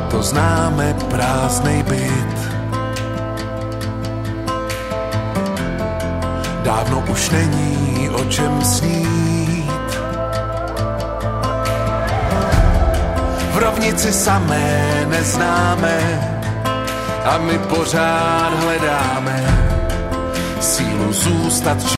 to známe prázdnej byt. Dávno už není o čem snít. V rovnici samé neznáme a my pořád hledáme sílu zůstat